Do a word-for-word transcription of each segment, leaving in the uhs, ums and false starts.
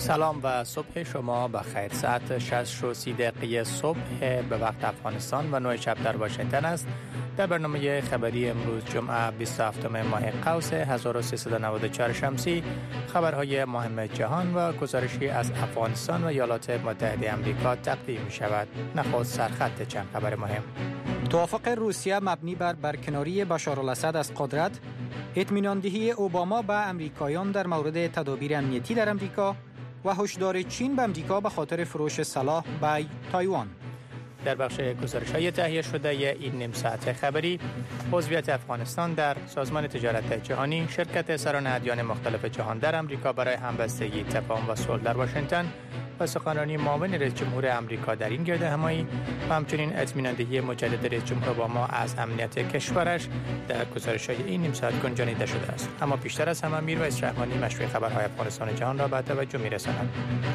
سلام و صبح شما بخیر. ساعت شش و سی دقیقه صبح به وقت افغانستان و نه شب در واشنگتن است. در برنامه خبری امروز جمعه بیست و هفتم ماه قوس هزار و سیصد و نود و چهار شمسی خبرهای مهم جهان و گزارشی از افغانستان و ایالات متحده آمریکا تقدیم می شود. نخست سرخط چند خبر مهم. توافق روسیه مبنی بر برکناری بشارالاسد از قدرت، اطمینان دهی اوباما به امریکایان در مورد تدابیر امنیتی در امریکا و هشدار چین به امریکا به خاطر فروش سلاح به تایوان. در بخش گزارش‌های تهیه شده این نیم ساعت خبری، عضویت افغانستان در سازمان تجارت جهانی، شرکت سران ادیان مختلف جهان در امریکا برای همبستگی، تفاهم و صلح در واشنگتن و سخنرانی معاون رئیس جمهور امریکا در این گرد همایی و همچنین اطمینان دهی مجدد رئیس جمهور اوباما از امنیت کشورش در گزارش‌های این نیم ساعت گنجانیده شده است. اما پیشتر از همه میرویس رحمانی مشروع خبرهای افغانستان جهان را به توجه می‌رساند.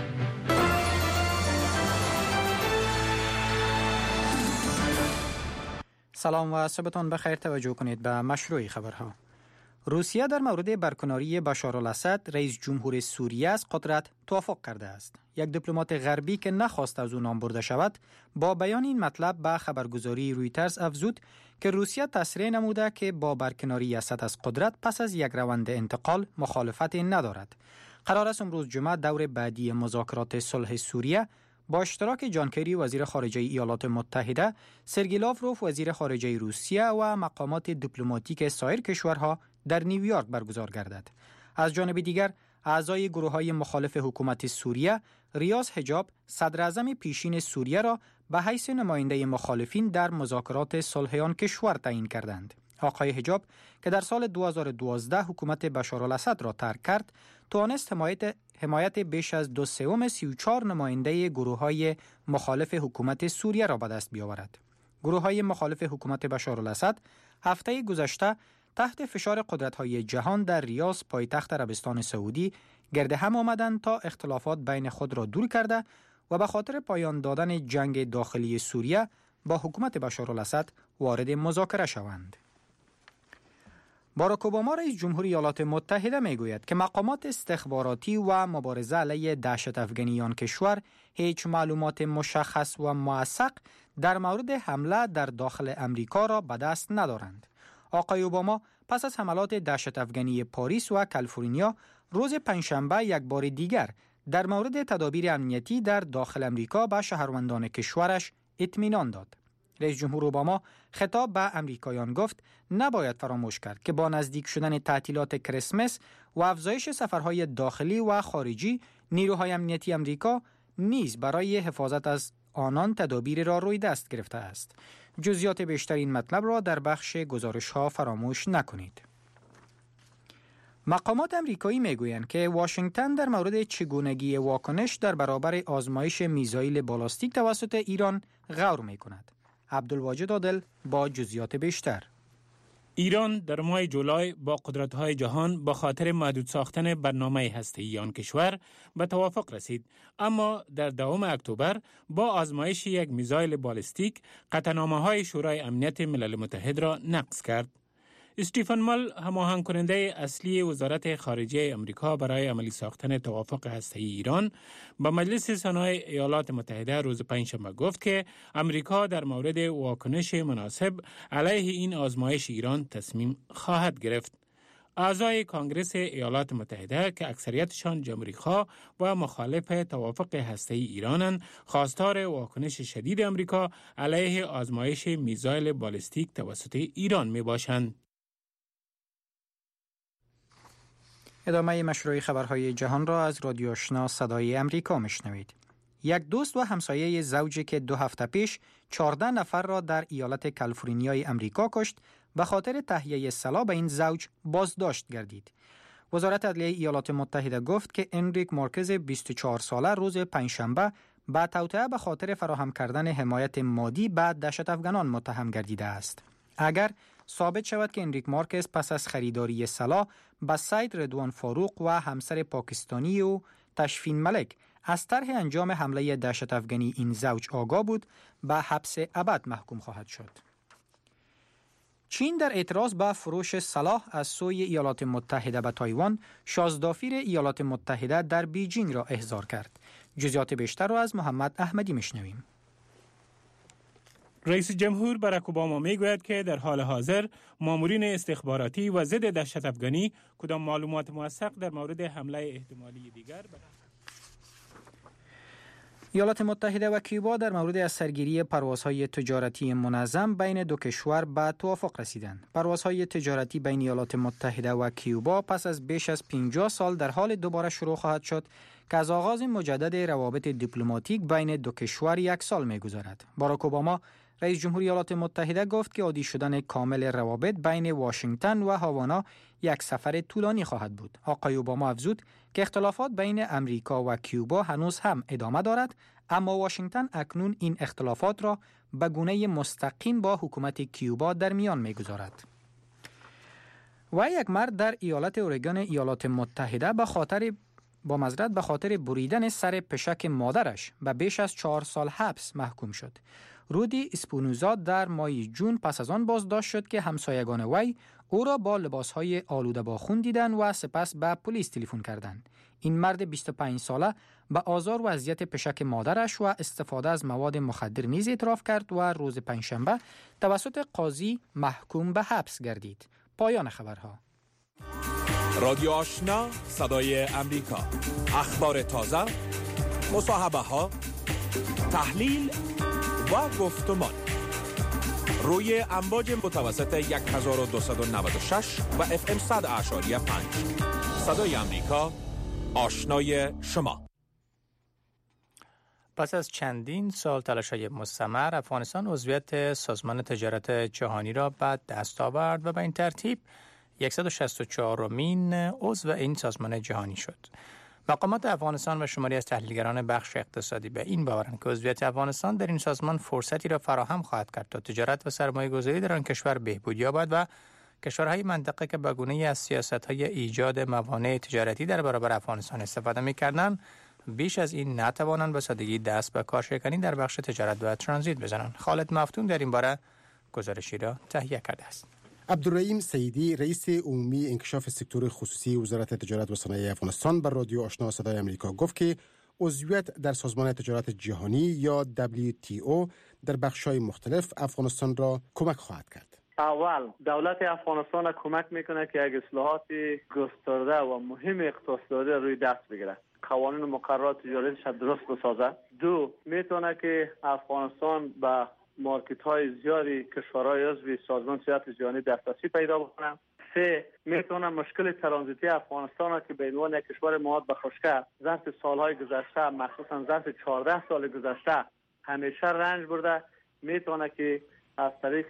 سلام و صبحتان بخیر. توجه کنید به مشروع خبرها. روسیه در مورد برکناری بشارالاسد رئیس جمهور سوریه از قدرت توافق کرده است. یک دیپلمات غربی که نخواست از او نام برده شود با بیان این مطلب به خبرگزاری رویترز افزود که روسیه تصریح نموده که با برکناری اسد از قدرت پس از یک روند انتقال مخالفت ندارد. قرار است امروز جمعه دور بعدی مذاکرات صلح سوریه با اشتراک جان کری وزیر خارجه ایالات متحده، سرگئی لاوروف وزیر خارجه روسیه و مقامات دیپلماتیک سایر کشورها در نیویورک برگزار گردد. از جانب دیگر، اعضای گروه‌های مخالف حکومت سوریه، ریاض حجاب، صدراعظم پیشین سوریه را به حیث نماینده مخالفین در مذاکرات صلح آن کشور تعیین کردند. آقای حجاب که در سال دو هزار و دوازده حکومت بشارالاسد را ترک کرد، توانست حمایت حمایت بیش از دو سوم سی و چهار نماینده گروه‌های مخالف حکومت سوریه را به دست بیاورد. گروه‌های مخالف حکومت بشارالاسد هفته گذشته تحت فشار قدرت‌های جهان در ریاض پایتخت عربستان سعودی گرد هم آمدند تا اختلافات بین خود را دور کرده و به خاطر پایان دادن جنگ داخلی سوریه با حکومت بشارالاسد وارد مذاکره شوند. باراک اوباما رئیس جمهور ایالات متحده میگوید که مقامات استخباراتی و مبارزه علیه دهشت افغانی آن کشور هیچ معلومات مشخص و موثق در مورد حمله در داخل امریکا را به دست ندارند. آقای اوباما پس از حملات دهشت افغانی پاریس و کالیفرنیا روز پنجشنبه یک بار دیگر در مورد تدابیر امنیتی در داخل امریکا به شهروندان کشورش اطمینان داد. رئیس جمهور اوباما خطاب به امریکایان گفت نباید فراموش کرد که با نزدیک شدن تعطیلات کریسمس و افزایش سفرهای داخلی و خارجی، نیروهای امنیتی امریکا نیز برای حفاظت از آنان تدابیر را روی دست گرفته است. جزئیات بیشتر این مطلب را در بخش گزارش‌ها فراموش نکنید. مقامات امریکایی میگویند که واشنگتن در مورد چگونگی واکنش در برابر آزمایش میزایل بالاستیک توسط ایران غور می‌کند. عبدالواجد عادل با جزئیات بیشتر. ایران در ماه جولای با قدرت‌های جهان با خاطر محدود ساختن برنامه هسته‌ای آن کشور به توافق رسید، اما در دوم اکتبر با آزمایش یک میزایل بالستیک قطعنامه‌های شورای امنیت ملل متحد را نقض کرد. استیفن مال، هماهنگ کننده اصلی وزارت خارجه امریکا برای عملی ساختن توافق هسته‌ای ایران، به مجلس سنای ایالات متحده روز پنجشنبه گفت که امریکا در مورد واکنش مناسب علیه این آزمایش ایران تصمیم خواهد گرفت. اعضای کانگرس ایالات متحده که اکثریتشان جمهوری‌خواه و مخالف توافق هسته‌ای ایرانند، خواستار واکنش شدید امریکا علیه آزمایش میزایل بالستیک توسط ایران میباشند. ادامه مشروع خبرهای جهان را از رادیو آشنا صدای امریکا میشنوید. یک دوست و همسایه زوجی که دو هفته پیش چهارده نفر را در ایالت کالیفرنیای امریکا کشت به خاطر تهیه سلاح به این زوج بازداشت گردید. وزارت عدلیه ایالات متحده گفت که انریک مارکز بیست و چهار ساله روز پنجشنبه به توطئه به خاطر فراهم کردن حمایت مادی به دهشت افغانان متهم گردیده است. اگر ثابت شود که انریک مارکز پس از خریداری سلاح به سید رضوان فاروق و همسر پاکستانی و تشفین ملک از طرح انجام حمله دهشت افغانی این زوج آگاه بود، به حبس ابد محکوم خواهد شد. چین در اعتراض به فروش سلاح از سوی ایالات متحده به تایوان، شازدافیر ایالات متحده در بیجینگ را احضار کرد. جزئیات بیشتر را از محمد احمدی میشنویم. رئیس جمهور باراک اوباما میگوید که در حال حاضر مامورین استخباراتی و ضد دهشت افغانی کدام معلومات موثق در مورد حمله احتمالی دیگر ایالات متحده و کیوبا در مورد از سرگیری پروازهای تجارتی منظم بین دو کشور به توافق رسیدند. پروازهای تجارتی بین ایالات متحده و کیوبا پس از بیش از پنجاه سال در حال دوباره شروع خواهد شد که از آغاز مجدد روابط دیپلماتیک بین دو کشور یک سال می‌گذرد. باراک اوباما رئیس جمهور ایالات متحده گفت که عادی شدن کامل روابط بین واشنگتن و هاوانا یک سفر طولانی خواهد بود. آقای اوباما افزود که اختلافات بین امریکا و کیوبا هنوز هم ادامه دارد، اما واشنگتن اکنون این اختلافات را به گونه مستقیم با حکومت کیوبا در میان می‌گذارد. و یک مرد در ایالت اورگان ایالات متحده به خاطر با معذرت به خاطر بریدن سر پشک مادرش به بیش از چهار سال حبس محکوم شد. رودی اسپونوزا در ماه جون پس از آن بازداشت شد که همسایگان وی او را با لباسهای آلوده با خون دیدند و سپس به پلیس تلفن کردند. این مرد بیست و پنج ساله به آزار و اذیت پشک مادرش و استفاده از مواد مخدر نیز اعتراف کرد و روز پنجشنبه توسط قاضی محکوم به حبس گردید. پایان خبرها. رادیو آشنا، صدای امریکا، اخبار تازه، مصاحبه ها، تحلیل و گفتمان روی امواج متوسط هزار و دویست و نود و شش و اف ام صد اعشاری پنج. صدای امریکا، آشنای شما. پس از چندین سال تلاش‌های مستمر، افغانستان عضویت سازمان تجارت جهانی را به دست آورد و به این ترتیب صد و شصت و چهارمین عضو این سازمان جهانی شد. مقامات افغانستان و شماری از تحلیلگران بخش اقتصادی به این باورند که عضویت افغانستان در این سازمان فرصتی را فراهم خواهد کرد تا تجارت و سرمایه‌گذاری در آن کشور بهبود یابد و کشورهای منطقه که به گونه‌ای از سیاست‌های ایجاد موانع تجارتی در برابر افغانستان استفاده می‌کردند، بیش از این نتوانند به سادگی دست به کارشکنی در بخش تجارت و ترانزیت بزنند. خالد مفتون در این باره گزارشی را تهیه کرده است. عبدالرحیم سیدی رئیس عمومی انکشاف سکتور خصوصی وزارت تجارت و صنایع افغانستان بر رادیو آشنا صدای امریکا گفت که عضویت در سازمان تجارت جهانی یا دبلیو تی او در بخش‌های مختلف افغانستان را کمک خواهد کرد. اول دولت افغانستان را کمک میکنه که یک اصلاحات گسترده و مهم اقتصادی روی دست بگیره، قوانین و مقررات تجاریش درست بسازه. دو، میتونه که افغانستان به مارکت های زیادی کشورهای عضو سازمان تجارت جهانی دسترسی پیدا بکنه. سه، میتونه مشکل ترانزیتی افغانستان را که به عنوان یک کشور مواد به خشکی ظرف سالهای گذشته، مخصوصا ظرف چهارده سال گذشته همیشه رنج برده، میتونه که از طریق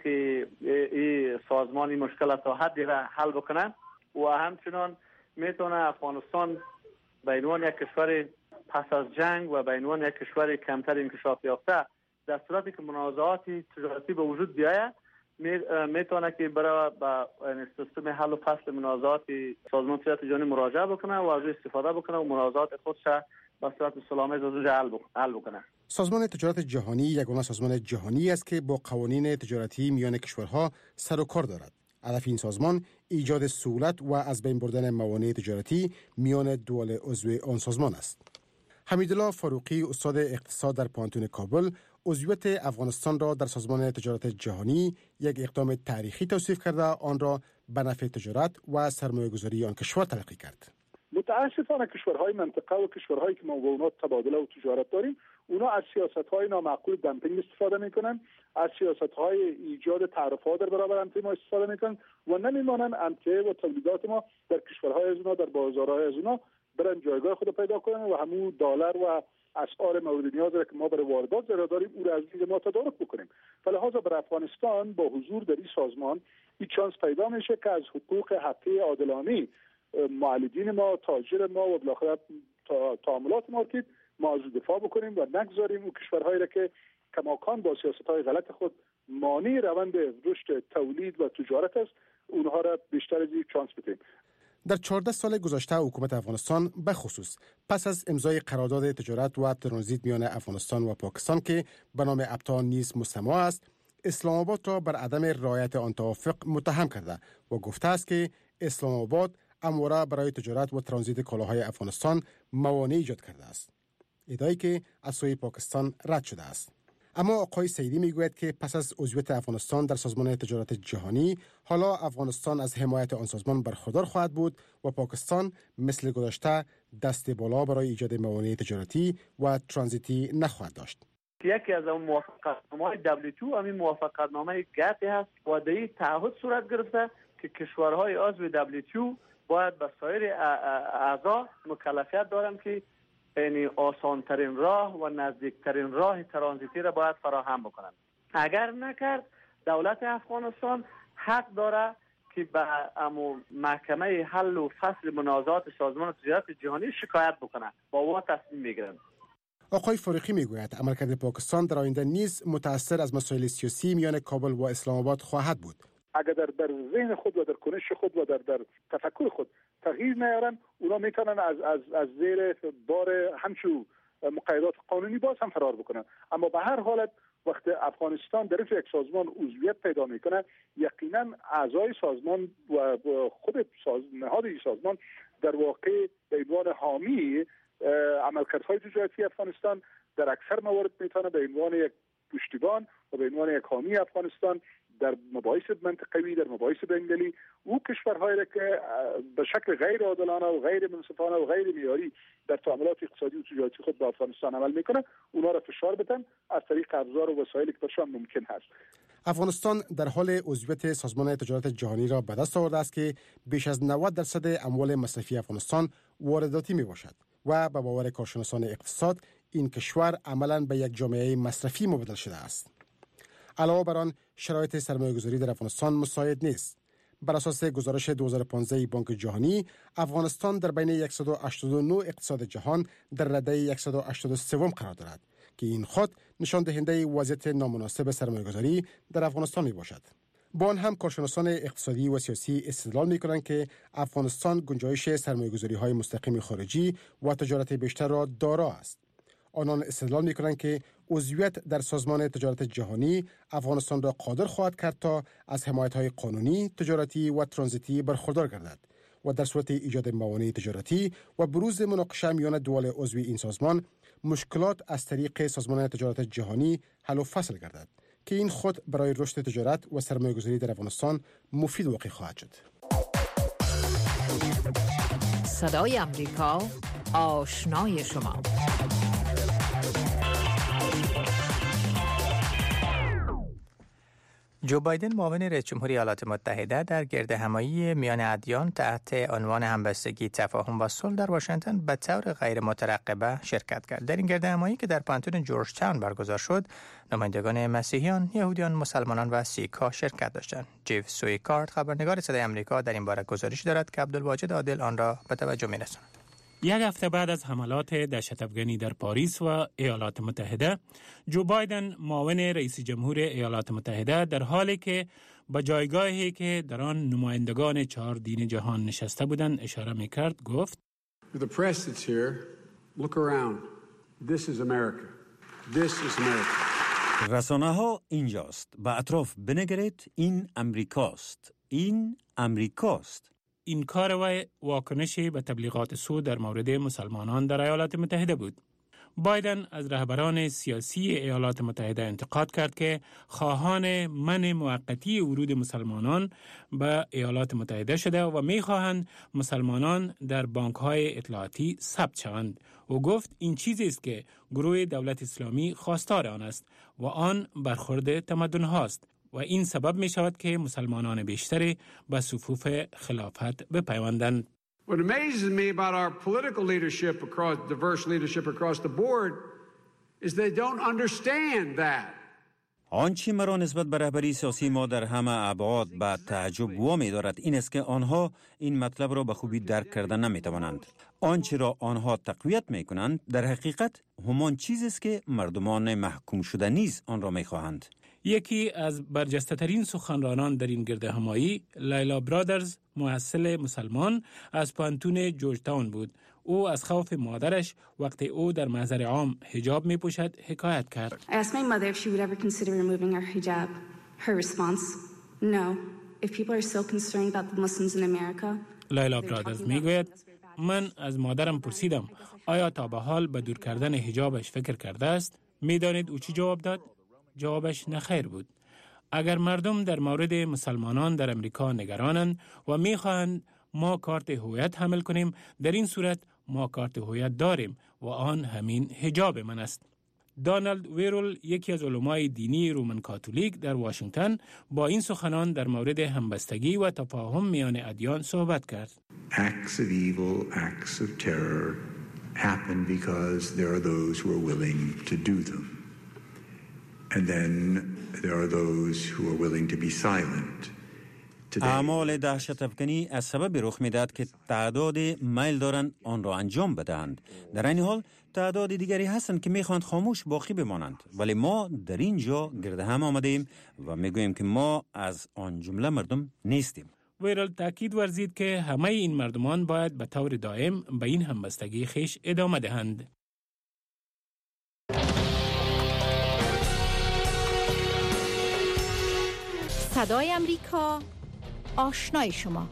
این سازمان این مشکل تا حدی را حل بکنه و همچنان میتونه افغانستان به عنوان یک کشور پس از جنگ و به عنوان یک کشور کمتر انکشاف یافته در صورتی که منازعات تجارتی به وجود بیاید میتونه که برای به سیستم حل و فصل منازعات سازمان تجارت جهانی مراجعه بکنه و از استفاده بکنه و منازعات خودش به صورت سلامت از حل بکنه. سازمان تجارت جهانی یگانه سازمان جهانی است که با قوانین تجارتی میان کشورها سر و کار دارد. هدف این سازمان ایجاد سهولت و از بین بردن موانع تجارتی میان دول عضو آن سازمان است. حمیدالله فاروقی استاد اقتصاد در پانتون کابل عضویت افغانستان را در سازمان تجارت جهانی یک اقدام تاریخی توصیف کرده، آن را به نفع تجارت و سرمایه‌گذاری آن کشور تلقی کرد. متاسفانه کشورهای منطقه و کشورهایی که ما با اونها تبادله و تجارت داریم، اونا از سیاست‌های نامعقول دمپینگ استفاده میکنن، از سیاست‌های ایجاد تعرفه‌ها در برابر امتیاز ما استفاده میکنن و نمیمانن امتیاز و تولیدات ما در کشورهای از اونا، در بازارهای از اونا برن جایگاه خود پیدا کنن و همون دلار و اسعار مورد نیاز را که ما برای واردات ضرر داریم او را از این ما تدارک بکنیم. فلهذا بر افغانستان با حضور در این سازمان این چانس پیدا میشه که از حقوق حقی عادلانه معالجین ما، تاجر ما و بالاخره تعاملات مارکت ما از دفاع بکنیم و نگذاریم اون کشورهایی را که کماکان با سیاست‌های غلط خود مانع روند رشد تولید و تجارت است، اونها را بیشتر از این چانس بدیم. در چهارده سال گذشته حکومت افغانستان به خصوص پس از امضای قرارداد تجارت و ترانزیت میان افغانستان و پاکستان که به نام ابتا نیز مستمع است، اسلام آباد را بر عدم رعایت آن توافق متهم کرده و گفته است که اسلام آباد امواره برای تجارت و ترانزیت کالاهای افغانستان موانع ایجاد کرده است. ادعایی که از سوی پاکستان رد شده است. اما آقای سیدی میگوید که پس از عضویت افغانستان در سازمان تجارت جهانی، حالا افغانستان از حمایت آن سازمان برخوردار خواهد بود و پاکستان مثل گذشته دست بالا برای ایجاد موانع تجارتی و ترانزیتی نخواهد داشت. یکی از اون موافقتنامه‌های دبلیو تی او همین موافقتنامه گاتی هست و در این تعهد صورت گرفته که کشورهای عضو دبلیو تی او باید به سایر اعضا مکلفیت دارند که یعنی آسانترین راه و نزدیکترین راه ترانزیتی را باید فراهم بکنند. اگر نکرد دولت افغانستان حق داره که به محکمه حل و فصل منازعات سازمان تجارت جهانی شکایت بکنه با او تصمیم میگیرند. آقای فاروقی میگوید عملکرد پاکستان در آینده نیز متأثر از مسائل سیاسی میان کابل و اسلام آباد خواهد بود. اگر در در ذهن خود و در کنش خود و در در تفکر خود تغییر نیارن، اونا میتونن از از از زیر بار همچو مقیدات قانونی باز هم فرار بکنن. اما به هر حالت وقتی افغانستان در یک سازمان عضویت پیدا میکنه، یقینا اعضای سازمان و خود ساز... نهاد این سازمان در واقع به عنوان حامی عملکردهای تجارتی افغانستان در اکثر موارد میتونه به عنوان یک پشتیبان و به عنوان یک حامی افغانستان در مباحث منطقوی، در مباحث بین‌المللی او کشورهایی را که به شکل غیر عادلانه و غیر منصفانه و غیر معیاری در تعاملات اقتصادی و تجارتی خود با افغانستان عمل میکنه، اونا را فشار بدن از طریق ابزار و وسایلی که برشان ممکن هست. افغانستان در حال عضویت سازمان تجارت جهانی را به دست آورده است که بیش از نود درصد اموال مصرفی افغانستان وارداتی می باشد و به باور کارشناسان اقتصاد این کشور عملاً به یک جامعه مصرفی مبدل شده است. علاوه بر آن شرایط سرمایه‌گذاری در افغانستان مساعد نیست. بر اساس گزارش دو هزار و پانزده بانک جهانی، افغانستان در بین صد و هشتاد و نه اقتصاد جهان در رده صد و هشتاد و سه قرار دارد که این خود نشان دهنده وضعیت نامناسب سرمایه‌گذاری در افغانستان میباشد. با آن هم کارشناسان اقتصادی و سیاسی استدلال می‌کنند که افغانستان گنجایش سرمایه‌گذاری‌های مستقیم خارجی و تجارت بیشتر را دارا است. آنان استدلال می‌کنند که عضویت در سازمان تجارت جهانی افغانستان را قادر خواهد کرد تا از حمایت‌های قانونی، تجارتی و ترانزیتی برخوردار گردد و در صورت ایجاد موانع تجارتی و بروز مناقشه میان دول عضو این سازمان، مشکلات از طریق سازمان تجارت جهانی حل و فصل گردد که این خود برای رشد تجارت و سرمایه‌گذاری در افغانستان مفید واقع خواهد شد. صدای امریکا، آشنای شما. جو بایدن معاون رئیس جمهوری ایالات متحده در گردهمایی میان ادیان تحت عنوان همبستگی، تفاهم و صلح در واشنگتن به طور غیر مترقبه شرکت کرد. در این گردهمایی که در پانتون جورج تاون برگزار شد، نمایندگان مسیحیان، یهودیان، مسلمانان و سیک‌ها شرکت داشتند. جیف سویکارت، خبرنگار صدای آمریکا، در این باره گزارش دارد که عبدالواجد عادل آن را به توجه می‌رساند. یک هفته بعد از حملات دهشت افغانی در پاریس و ایالات متحده، جو بایدن معاون رئیس جمهور ایالات متحده در حالی که به جایگاهی که در آن نمایندگان چهار دین جهان نشسته بودند اشاره می‌کرد، گفت: The press that's here, look around. This is America. This is America. رسانه‌ها اینجاست. به اطراف بنگرید، این امریکاست. این امریکاست. این کار و واکنشی به تبلیغات سود در مورد مسلمانان در ایالات متحده بود. بایدن از رهبران سیاسی ایالات متحده انتقاد کرد که خواهان منع موقتی ورود مسلمانان به ایالات متحده شده و می‌خواهند مسلمانان در بانک‌های اطلاعاتی ثبت شوند. او گفت این چیزی است که گروه دولت اسلامی خواستار آن است و آن برخورد تمدن هاست و این سبب می شود که مسلمانان بیشتری به صفوف خلافت بپیوندند. What amazes me about our political leadership across diverse leadership across the board is they don't understand that. آنچه مرا نسبت به رهبری سیاسی ما در همه ابعاد به تعجب وامی دارد این است که آنها این مطلب را به خوبی درک کردن نمی توانند. آنچه را آنها تقویت می کنند در حقیقت همان چیزی است که مردمان محکوم شده نیز آن را می خواهند. یکی از برجسته ترین سخنرانان در این گرد همایی، لیلا برادرز، محصل مسلمان از پانتون جورج تاون بود. او از خوف مادرش وقتی او در محضر عام حجاب می پوشد حکایت کرد. I asked my mother if she would ever consider removing her hijab. Her response, no. If people are still concerned about the Muslims in America. لایلا برادرز میگوید من از مادرم پرسیدم آیا تا به حال به دور کردن حجابش فکر کرده است؟ میدانید او چی جواب داد؟ جوابش نخیر بود. اگر مردم در مورد مسلمانان در امریکا نگرانند و میخواهند ما کارت هویت حمل کنیم، در این صورت ما کارت هویت داریم و آن همین حجاب من است. دانالد ویرول، یکی از علمای دینی رومن کاتولیک در واشنگتن، با این سخنان در مورد همبستگی و تفاهم میان ادیان صحبت کرد. Acts of evil, acts of terror happen because there are those who are willing to do them. And then there are those who are willing to be silent. اعمال دهشت افکنی از سبب رخ میدهد که تعداد میل دارند آن را انجام بدهند. در این حال تعداد دیگری هستند که میخواهند خاموش باقی بمانند. ولی ما در اینجا گرد هم آمدیم و میگوییم که ما از آن جمله مردم نیستیم. ویرل تاکید ورزید که همه این مردمان باید به طور دائم به این همبستگی خویش ادامه دهند. صدای امریکا، آشنای شما.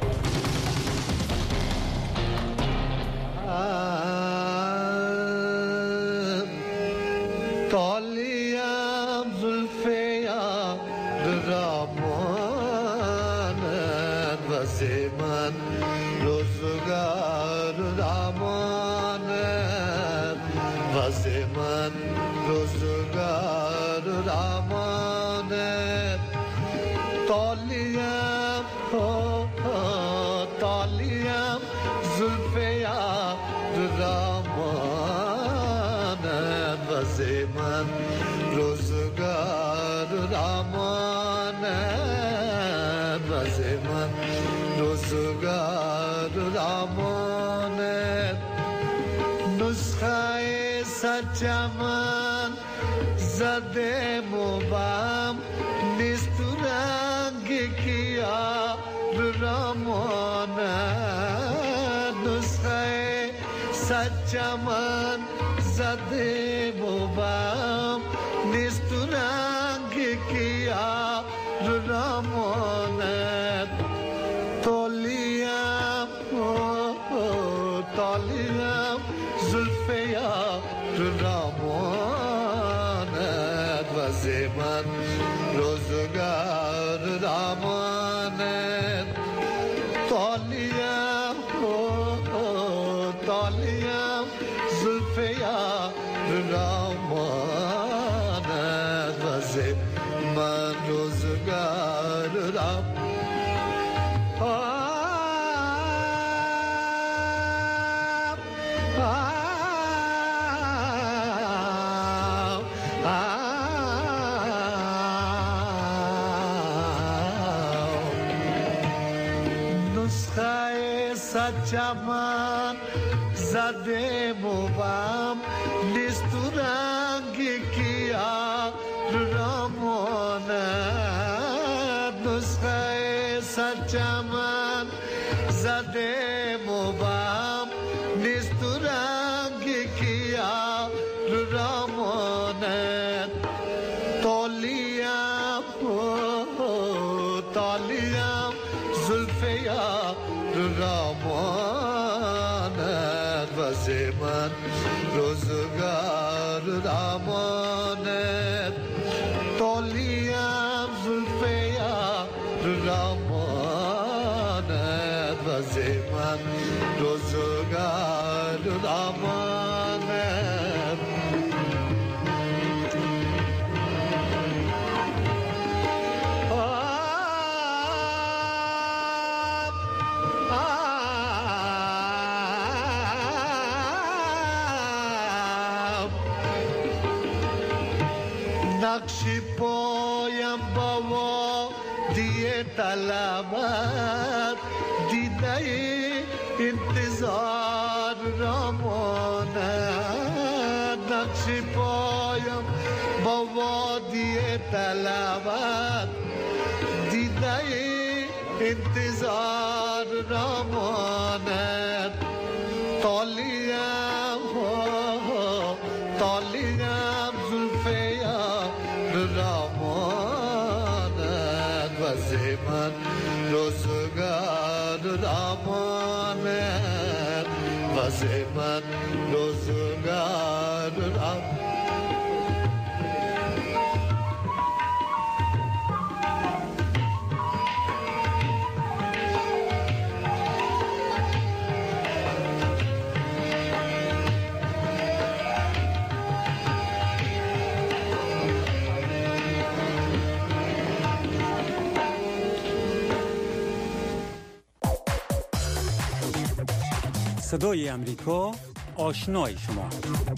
طالیم زلفیا رامانت و زمان روزگار رامانت و زمان روزگار رامانت طالیم طالیم زلفیا رامانت و زمان روزگار رامانت و زمان روزگار رامانت نسخه سچمن زده مبام نیست کیا رامانت نسخه سچمن زده مبام نیست رنگ کیا رامانت طالیم طالیم زلفیا رامانت و زمان روزگار رامانت طالیم طالیم زلفیا رامانت و زمان روزگار رامانت چمن زده موام نیست رنگی کیا رامانت نسخه سچمن زده موام نیست رنگی کیا رامانت طالیم طالیم زلفیا رامانت و زمان روزگار رامانت طالیم زلفیا رامانت و زمان روزگار رامانت نقشی پایم با دیه طلبت دیده انتظار رامانت نقشی پایم با دیه طلبت دیده انتظار رامانت طالیم طالیم زلفیا رامانت واسه من روزگار امانت واسه من روزگار امانت. صدای امریکا، آشنای شما.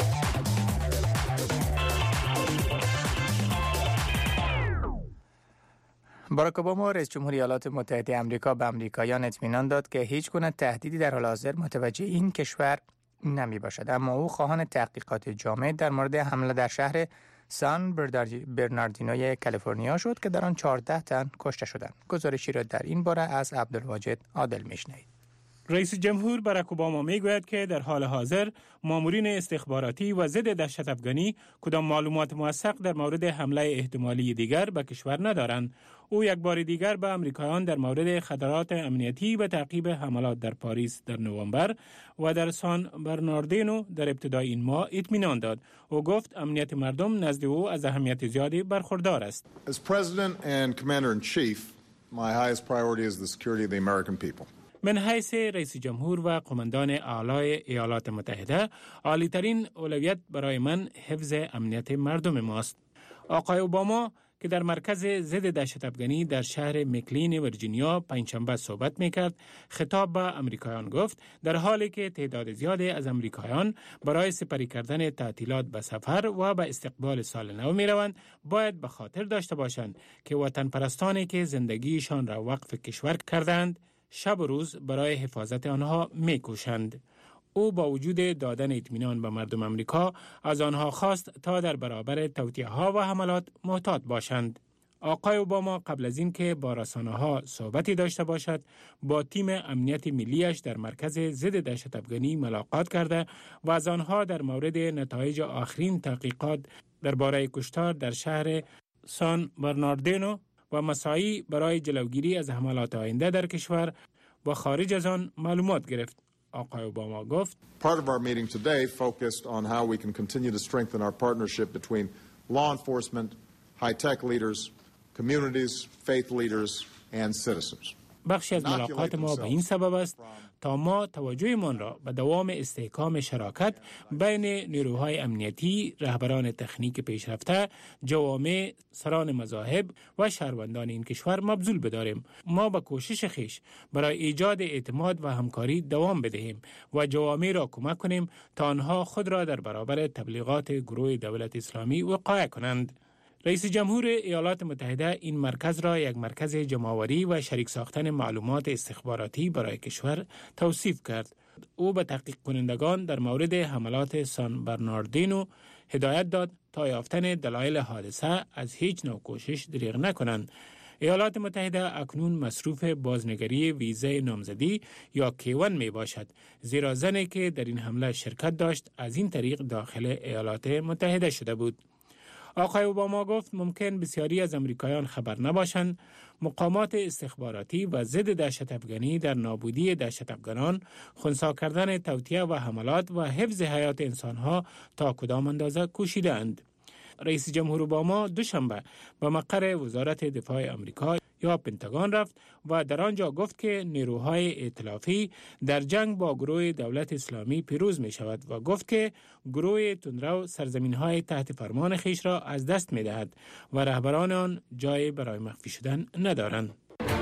باراک اوباما رئیس جمهوری ایالات متحده آمریکا به آمریکایان اطمینان داد که هیچ گونه تهدیدی در حال حاضر متوجه این کشور نمی باشد، اما او خواهان تحقیقات جامع در مورد حمله در شهر سان برناردینوی کالیفرنیا شد که در آن چهارده تن کشته شدند. گزارشی را در این باره از عبدالواجد عادل میشنوید. رئیس جمهور باراک اوباما میگوید که در حال حاضر مامورین استخباراتی و ضد دهشت افغانی کدام معلومات موثق در مورد حمله احتمالی دیگر به کشور ندارند. او یک بار دیگر به آمریکایان در مورد خطرات امنیتی و تعقیب حملات در پاریس در نوامبر و در سان برناردینو در ابتدای این ماه اطمینان داد. او گفت امنیت مردم نزد او از اهمیت زیادی برخوردار است. As President and Commander-in-Chief, my highest priority is the security of the American people. من حیث رئیس جمهور و قماندان اعلای ایالات متحده، عالی‌ترین اولویت برای من حفظ امنیت مردم ماست. آقای اوباما که در مرکز ضد دهشت افغانی در شهر مکلین ورجینیا پنجشنبه صحبت میکرد، خطاب به امریکایان گفت در حالی که تعداد زیادی از امریکایان برای سپری کردن تعطیلات به سفر و به استقبال سال نو میروند، باید به خاطر داشته باشند که وطن پرستانی که زندگیشان را وقف کشور کردند شب و روز برای حفاظت آنها میکوشند. او با وجود دادن اطمینان به مردم امریکا از آنها خواست تا در برابر توطئه‌ها و حملات محتاط باشند. آقای اوباما قبل از این که با رسانه‌ها صحبتی داشته باشد، با تیم امنیت ملیش در مرکز ضد دهشت افغانی ملاقات کرده و از آنها در مورد نتایج آخرین تحقیقات درباره کشتار در شهر سان برناردینو و مساعی برای جلوگیری از حملات آینده در کشور و خارج از آن معلومات گرفت. آقای اوباما گفت Part of our meeting today focused on how we can continue to strengthen our partnership between law enforcement, high-tech leaders, communities, faith leaders and citizens. بخشی از ملاقات ما به این سبب است تا ما توجهمان را به دوام استحکام شراکت بین نیروهای امنیتی، رهبران تکنیک پیشرفته، جوامع، سران مذاهب و شهروندان این کشور مبذول بداریم. ما به کوشش خیش برای ایجاد اعتماد و همکاری دوام بدهیم و جوامع را کمک کنیم تا آنها خود را در برابر تبلیغات گروه دولت اسلامی وقایع کنند. رئیس جمهور ایالات متحده این مرکز را یک مرکز جمع‌آوری و شریک ساختن معلومات استخباراتی برای کشور توصیف کرد. او به تحقیق کنندگان در مورد حملات سان برناردینو هدایت داد تا یافتن دلایل حادثه از هیچ نوع کوشش دریغ نکنند. ایالات متحده اکنون مصروف بازنگری ویزای نامزدی یا کیون می باشد، زیرا زنی که در این حمله شرکت داشت از این طریق داخل ایالات متحده شده بود. آقای اوباما گفت ممکن بسیاری از امریکایان خبر نباشند مقامات استخباراتی و ضد دهشت افغانی در نابودی دهشت افغانان، خنثی کردن توطئه و حملات و حفظ حیات انسانها تا کدام اندازه کوشیدند. رئیس جمهور اوباما دوشنبه به مقر وزارت دفاع آمریکا یا پنتاگون رفت و در آنجا گفت که نیروهای ائتلافی در جنگ با گروه دولت اسلامی پیروز می شود و گفت که گروه تندرو سرزمین‌های تحت فرمان خیش را از دست می دهد و رهبران آن جای برای مخفی شدن ندارند.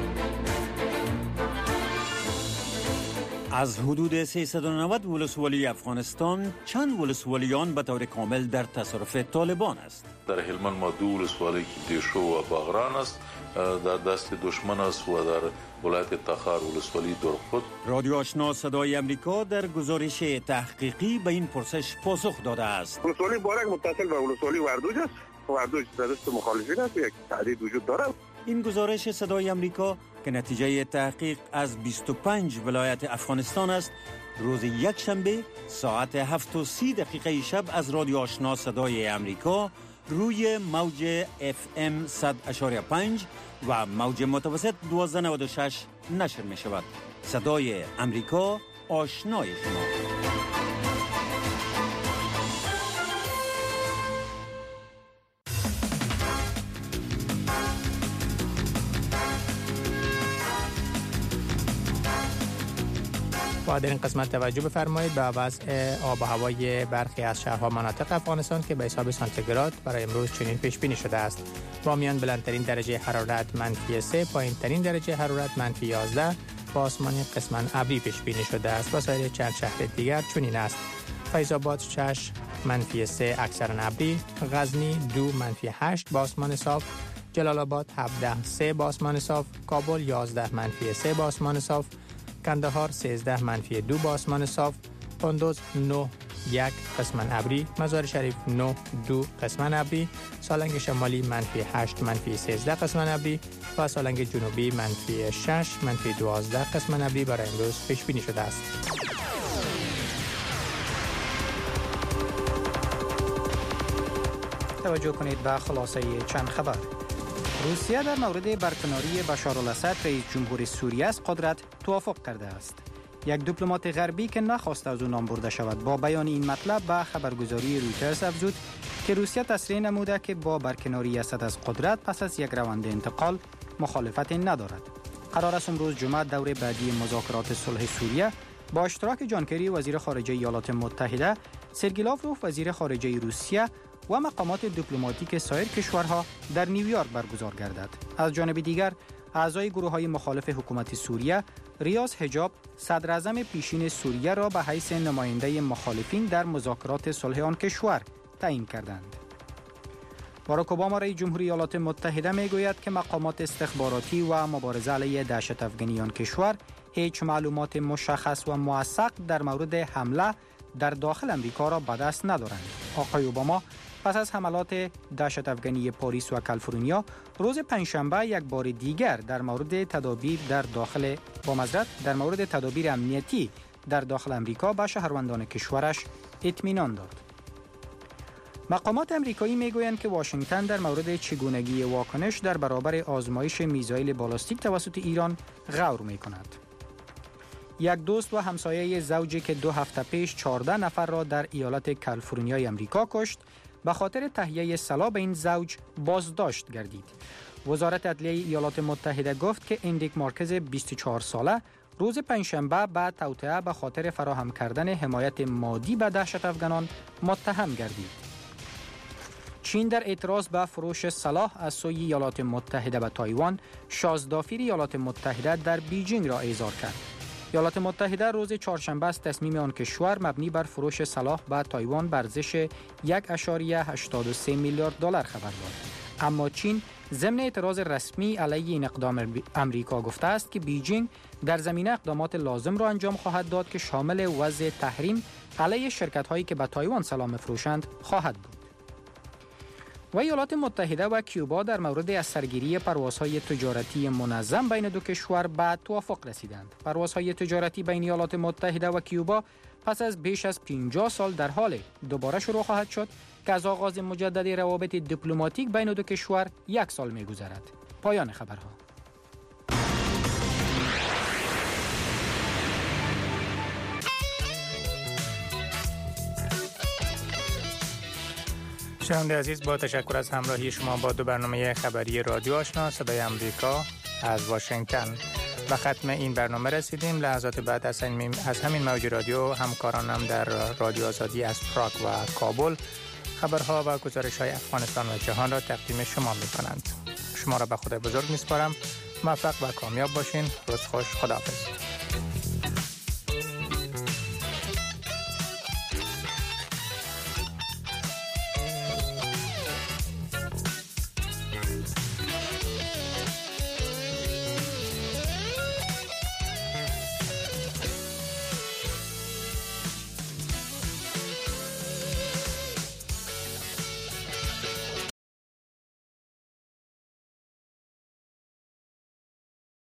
از حدود سیصد و نود ولسوالی افغانستان چند ولسوالیان به طور کامل در تصرف طالبان است. در هلمند ما دو ولسوالی که دیشو و باغران است در دست دشمن است و در ولایت تخار ولسوالی درخود. رادیو آشنا صدای امریکا در گزارش تحقیقی به این پرسش پاسخ داده است. ولسوالی بارک متصل به ولسوالی وردوج است. وردوج در دست مخالفین است، یک تهدید وجود دارد. این گزارش صدای امریکا که نتیجه تحقیق از بیست و پنج ولایت افغانستان است، روز یک شنبه ساعت هفت و سی دقیقه شب از رادیو آشنا صدای امریکا روی موج اف ام صد و پنج و موج متوسط دوازده نود و شش نشر می شود. صدای امریکا، آشنای شما. با در این قسمت توجه بفرمایید به وضع آب و هوای برخی از شهرها مناطق افغانستان که به حساب سانتیگراد برای امروز چنین پیش بینی شده است. بامیان بلندترین درجه حرارت منفی سه، پایین ترین درجه حرارت منفی یازده با آسمان قسماً ابری پیش بینی شده است و سایر چند شهر دیگر چنین است. فیض آباد شش منفی سه اکثرا ابری، غزنی دو منفی هشت با آسمان صاف، جلال آباد هفده سه با آسمان صاف، کابل یازده منفی سه با آسمان صاف، کندهار سیزده منفی دو با آسمان صاف، کندوز نه یک قسماً ابری، مزار شریف نه دو قسماً ابری، سالنگ شمالی منفی هشت منفی سیزده قسماً ابری و سالنگ جنوبی منفی شش منفی دوازده قسماً ابری برای امروز پیش بینی شده است. توجه کنید به خلاصه چند خبر. روسیه در مورد برکناری بشارالاسد رئیس جمهور سوریه از قدرت توافق کرده است. یک دیپلمات غربی که نخواست از او نام برده شود با بیان این مطلب به خبرگزاری رویترز افزود که روسیه تصریح نموده که با برکناری اسد از قدرت پس از یک روند انتقال مخالفت ندارد. قرار است امروز جمعه دور بعدی مذاکرات صلح سوریه با اشتراک جان کری وزیر خارجه ایالات متحده، سرگئی لاوروف وزیر خارجه روسیه و مقامات دیپلماتیک سایر کشورها در نیویورک برگزار گردد. از جانب دیگر اعضای گروه‌های مخالف حکومت سوریه ریاض حجاب صدر اعظم پیشین سوریه را به حیث نماینده مخالفین در مذاکرات صلح آن کشور تعیین کردند. باراک اوباما رئیس جمهوری ایالات متحده میگوید که مقامات استخباراتی و مبارزه علیه دهشت افغانی آن کشور هیچ معلومات مشخص و موثق در مورد حمله در داخل امریکا را به دست ندارند. آقای اوباما پس از حملات دهشت افغانی پاریس و کالیفرنیا روز پنجشنبه یک بار دیگر در مورد تدابیر در داخل با معذرت در مورد تدابیر امنیتی در داخل امریکا به شهروندان کشورش اطمینان داد. مقامات امریکایی میگویند که واشنگتن در مورد چگونگی واکنش در برابر آزمایش میزایل بالاستیک توسط ایران غور میکند. یک دوست و همسایه زوجی که دو هفته پیش چهارده نفر را در ایالت کالیفرنیای امریکا کشت به خاطر تهیه سلاح به این زوج بازداشت گردید. وزارت عدلیه ایالات متحده گفت که اندیک مارکز بیست و چهار ساله روز پنجشنبه به توطئه به خاطر فراهم کردن حمایت مادی به دهشت افغانان متهم گردید. چین در اعتراض به فروش سلاح از سوی ایالات متحده به تایوان، شازدافیر ایالات متحده در بیجینگ را احضار کرد. ایالات متحده روز چهارشنبه از تصمیم آن کشور مبنی بر فروش سلاح به تایوان بر ارزش یک ممیز هشتاد و سه میلیارد دلار خبر داد. اما چین ضمن اعتراض رسمی علیه این اقدام امریکا گفته است که بیجینگ در زمینه اقدامات لازم را انجام خواهد داد که شامل وضع تحریم علیه شرکت‌هایی که به تایوان سلاح می‌فروشند خواهد بود. و ایالات متحده و کیوبا در مورد از سرگیری پروازهای تجارتی منظم بین دو کشور به توافق رسیدند. پروازهای تجارتی بین ایالات متحده و کیوبا پس از بیش از پنجاه سال در حال دوباره شروع خواهد شد که از آغاز مجدد روابط دیپلماتیک بین دو کشور یک سال می‌گذرد. پایان خبرها. شنونده عزیز، با تشکر از همراهی شما با دو برنامه خبری رادیو آشنا صدای امریکا از واشنگتن. و ختم این برنامه رسیدیم. لحظات بعد از همین از همین موج رادیو همکارانم در رادیو آزادی از پراگ و کابل خبرها و گزارش‌های افغانستان و جهان را تقدیم شما می‌کنند. شما را به خدای بزرگ می‌سپارم. موفق و کامیاب باشین. روز خوش. خداحافظ.